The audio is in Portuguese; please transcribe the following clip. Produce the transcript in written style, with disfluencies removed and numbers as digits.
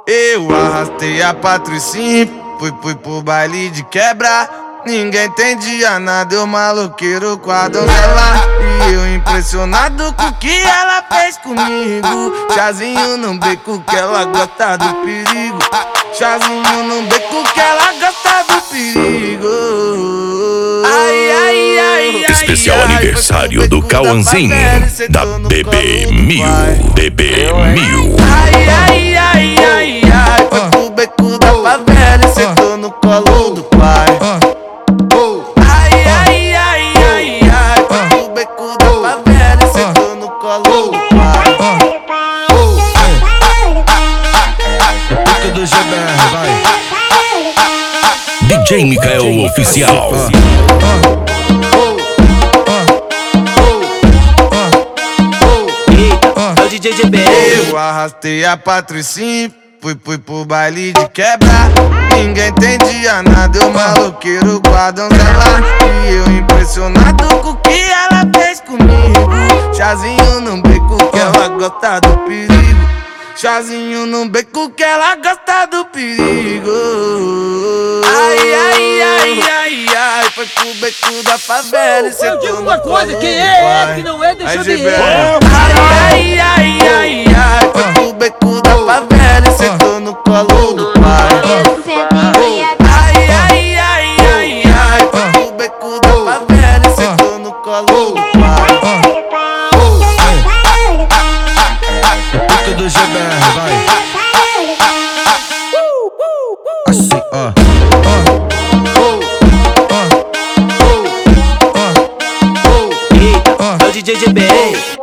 Eu arrastei a Patricinha, fui pro baile de quebra. Ninguém entendia nada, eu maloqueiro com a donzela. E eu impressionado com o que ela fez comigo. Chazinho no beco que ela gosta do perigo. Chazinho no beco que ela gosta do perigo. Ai, ai, ai, ai. Especial aniversário do Cauãzinho da BB1000. BB1000. Ai, ai, ai, ai, ai. Foi pro beco da favela e sentou no colo do pai. Ai, ai, ai, ai, ai. Foi pro beco da favela e sentou no colo do pai. Boca do GBR, vai. DJ Mikael Oficial. É o DJ GBR. Eu arrastei a Patricinha, fui pro baile de quebra. Ninguém entendia nada, eu maloqueiro com a donzela. E eu impressionado com o que ela fez comigo. Chazinho no beco que ela gosta do perigo. Chazinho no beco que ela gosta do perigo. Ai, ai, ai, ai, ai. Foi pro beco da favela e sentou no colo. Eu digo uma coisa, quem é que não é, deixa eu ver. Ai, ai, ai, ai, ai. Foi pro beco da favela e sentou no colo do pai. Ai, ai, ai, ai, ai. Foi pro beco da favela e sentou no colo do pai. Boca do GBR, vai. Assim, É o DJ GBR.